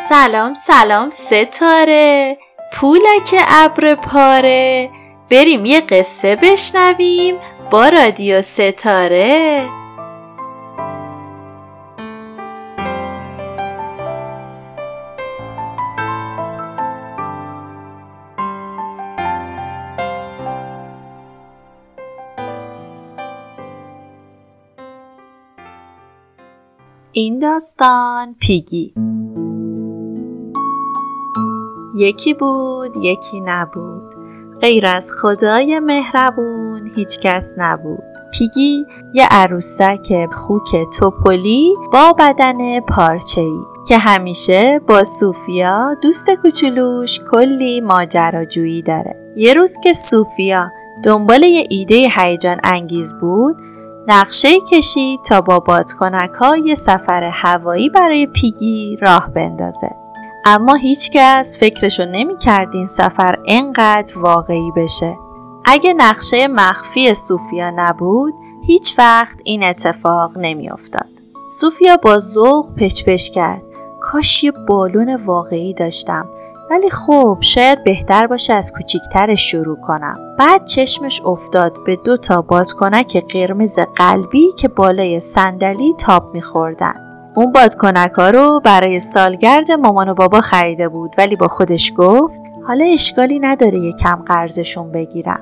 سلام سلام ستاره، پولک ابر پاره، بریم یه قصه بشنویم با رادیو ستاره. این داستان پیگی. یکی بود یکی نبود، غیر از خدای مهربون هیچ کس نبود. پیگی یه عروسک خوک توپلی با بدن پارچه‌ای که همیشه با سوفیا دوست کوچولوش کلی ماجراجویی داره. یه روز که سوفیا دنبال یه ایده هیجان انگیز بود، نقشه کشید تا با بادکنک‌ها یه سفر هوایی برای پیگی راه بندازه. اما هیچ کس فکرشو نمی کرد این سفر انقدر واقعی بشه. اگه نقشه مخفی سوفیا نبود، هیچ وقت این اتفاق نمی افتاد. سوفیا با ذوق پچ کرد. کاش یه بالون واقعی داشتم، ولی خب شاید بهتر باشه از کوچیکترش شروع کنم. بعد چشمش افتاد به 2 بادکنک قرمز قلبی که بالای صندلی تاب می‌خوردن. اون بادکنک‌ها رو برای سالگرد مامان و بابا خریده بود، ولی با خودش گفت حالا اشکالی نداره یکم قرضشون بگیرم.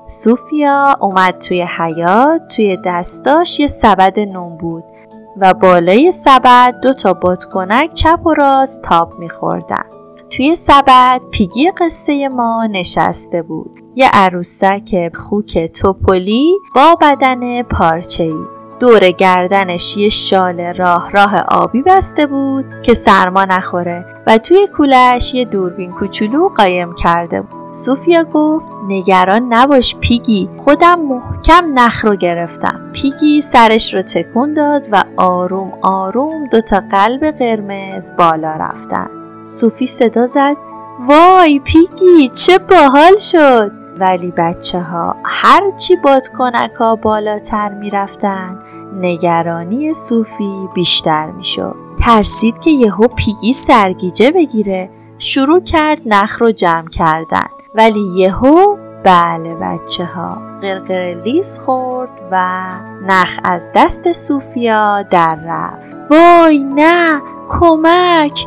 سوفیا اومد توی حیاط، توی دستاش یه سبد نون بود و بالای سبد 2 بادکنک چپ و راست تاب می‌خوردن. توی سبد پیگی قصه ما نشسته بود، یه عروسک خوک توپلی با بدن پارچه‌ای. دور گردنش یه شال راه آبی بسته بود که سرما نخوره و توی کولش یه دوربین کوچولو قایم کرده بود. سوفیا گفت نگران نباش پیگی، خودم محکم نخ رو گرفتم. پیگی سرش رو تکون داد و آروم آروم 2 قلب قرمز بالا رفتن. سوفی صدا زد وای پیگی چه باحال شد. ولی بچه‌ها هرچی بادکنک‌ها بالاتر می‌رفتن، نگرانی سوفی بیشتر میشد. ترسید که یهو پیگی سرگیجه بگیره. شروع کرد نخ رو جمع کردن، ولی یهو بله بچه‌ها قرقر لیز خورد و نخ از دست سوفیا در رفت. وای نه، کمک،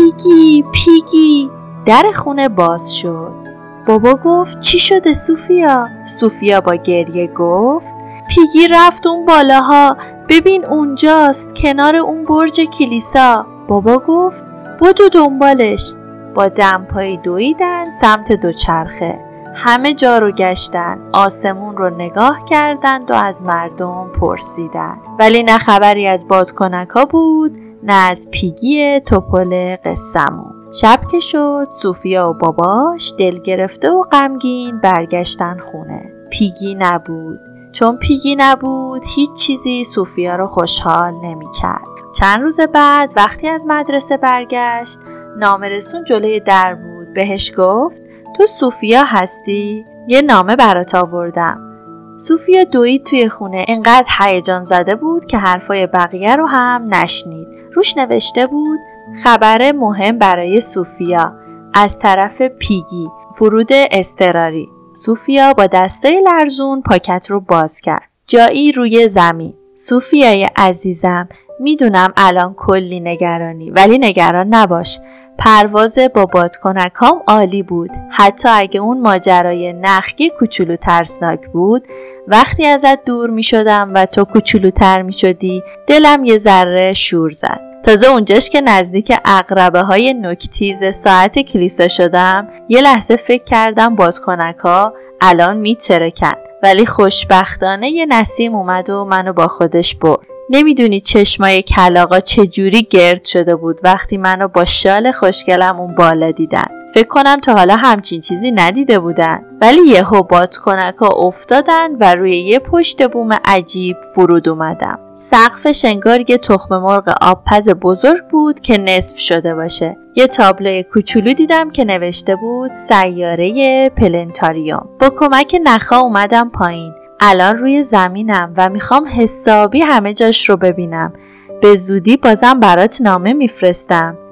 پیگی. در خونه باز شد. بابا گفت چی شده سوفیا؟ سوفیا با گریه گفت پیگی رفت اون بالاها، ببین اونجاست کنار اون برج کلیسا. بابا گفت بدو دنبالش. با دمپایی دویدن سمت دوچرخه. همه جا رو گشتن، آسمون رو نگاه کردند و از مردم پرسیدن، ولی نه خبری از بادکنک‌ها بود نه از پیگی توپل قصه‌مون. شب که شد سوفیا و باباش دل گرفته و غمگین برگشتن خونه. پیگی نبود. چون پیگی نبود هیچ چیزی سوفیا رو خوشحال نمی کرد. چند روز بعد وقتی از مدرسه برگشت، نامه‌رسون جلوی در بود. بهش گفت تو سوفیا هستی؟ یه نامه برات آوردم. سوفیا دوید توی خونه. انقدر هیجان زده بود که حرفای بقیه رو هم نشنید. روش نوشته بود خبر مهم برای سوفیا از طرف پیگی، فرود اضطراری. سوفیا با دستای لرزون پاکت رو باز کرد. جایی روی زمین. سوفیای عزیزم، میدونم الان کلی نگرانی، ولی نگران نباش. پرواز با بادکنکام عالی بود. حتی اگه اون ماجرای نخی کوچولو ترسناک بود، وقتی ازت دور می شدم و تو کوچولوتر می شدی، دلم یه ذره شور زد. تازه اونجاش که نزدیک عقربه های نوک‌تیز ساعت کلیسا شدم، یه لحظه فکر کردم بادکنک‌ها الان میترکن، ولی خوشبختانه یه نسیم اومد و منو با خودش برد. نمیدونی چشمای کلاغا چجوری گرد شده بود وقتی منو با شال خوشگلم اون بالا دیدن. فکر کنم تا حالا همچین چیزی ندیده بودن. ولی یهو بادکنک‌ها افتادن و روی یه پشت بوم عجیب فرود اومدم. سقفش انگار یه تخم مرغ آبپز بزرگ بود که نصف شده باشه. یه تابلوی کوچولو دیدم که نوشته بود سیاره پلنتاریوم. با کمک نخا اومدم پایین. الان روی زمینم و میخوام حسابی همه جاش رو ببینم. به زودی بازم برات نامه میفرستم.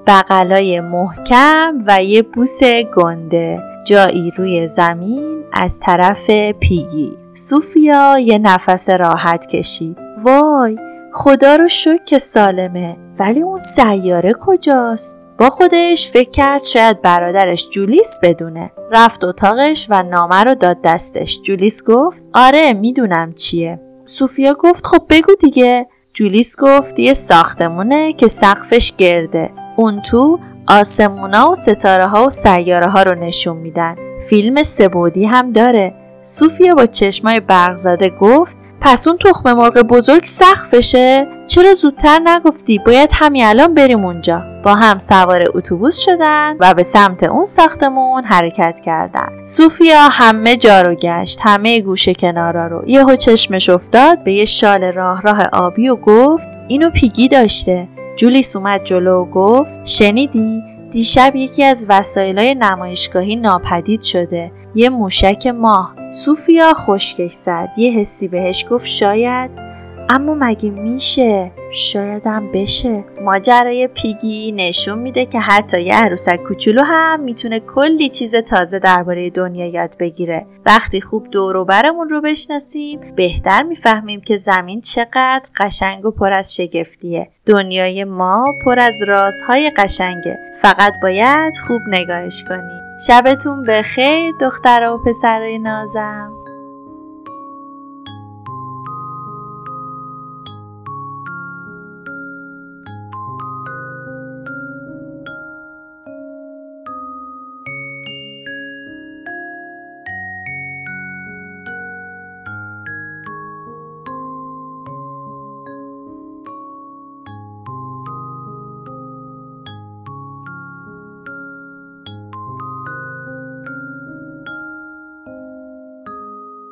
بغلای محکم و یه بوس گنده جایی روی زمین از طرف پیگی. سوفیا یه نفس راحت کشید. وای، خدا رو شکر که سالمه، ولی اون سیاره کجاست؟ با خودش فکر کرد شاید برادرش جولیس بدونه. رفت اتاقش و نامه رو داد دستش. جولیس گفت آره میدونم چیه. سوفیا گفت خب بگو دیگه. جولیس گفت یه ساختمونه که سقفش گرده. اون تو آسمونا و ستاره ها و سیاره ها رو نشون میدن. فیلم سه‌بعدی هم داره. سوفیا با چشمای برق زده گفت پس اون تخم مرغ بزرگ سقفشه؟ چرا زودتر نگفتی؟ باید همین الان بریم اونجا. با هم سوار اتوبوس شدن و به سمت اون ساختمون حرکت کردن. سوفیا همه جا رو گشت، همه گوشه کنارا رو. یهو چشمش افتاد به یه شال راه آبی و گفت اینو پیگی داشته. جولیس اومد جلو و گفت شنیدی؟ دیشب یکی از وسایلای نمایشگاهی ناپدید شده. یه موشک ماه. سوفیا خشکش زد. یه حسی بهش گفت شاید، اما مگه میشه؟ شایدم بشه. ماجرای پیگی نشون میده که حتی یه عروسک کوچولو هم میتونه کلی چیز تازه درباره دنیا یاد بگیره. وقتی خوب دور و برمون رو بشناسیم، بهتر میفهمیم که زمین چقدر قشنگ و پر از شگفتیه. دنیای ما پر از رازهای قشنگه. فقط باید خوب نگاهش کنیم. شبتون بخیر دخترها و پسرای نازم.